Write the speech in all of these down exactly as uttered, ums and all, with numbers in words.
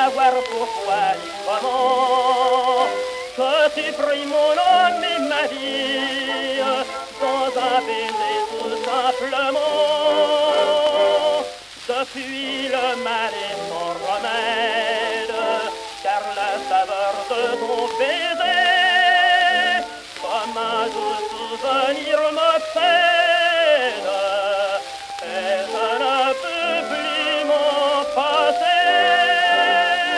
savoir pourquoi ni comment. Que tu pris mon âme et ma vie dans un baiser tout simplement. Depuis le mal est sans remède, car la saveur de ton baiser, comme un doux souvenir m'obsède, et je ne peux plus m'en passer.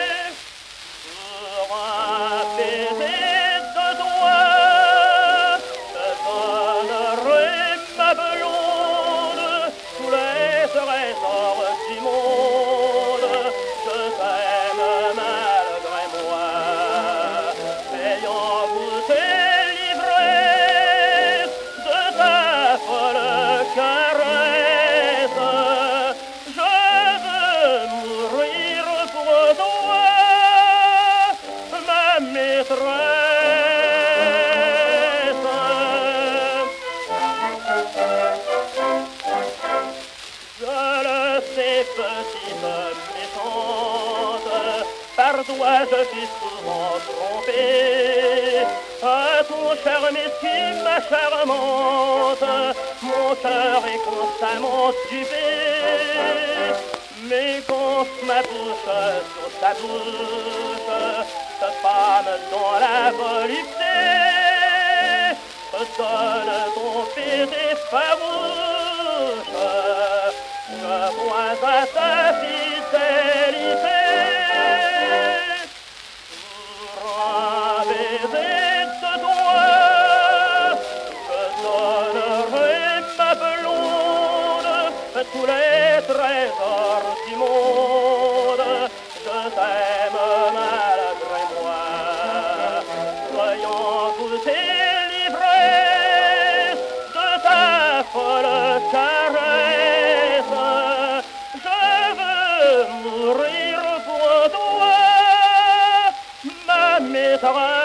Pour un baiser de toi, je donnerai ma blonde tous les trésors du monde. Je t'aime malgré moi, ayant goûté l'ivresse de ta folle caresse. Je veux mourir pour toi, ma maîtresse. Je le sais, petite méchante, par toi je suis souvent trompé. À ton charme esquive, ma charmante, mon cœur est constamment stupé. Mais quand ma bouche sur ta bouche se femme dans la volupté, je donne ton baiser farouche, je vois à ta fidélité. Pour un baiser de toi, je donnerai ma blonde tous les trésors du monde. Je t'aime malgré moi, soyons goûter l'ivresse de ta folle caresse. Je veux mourir pour toi, ma maîtresse.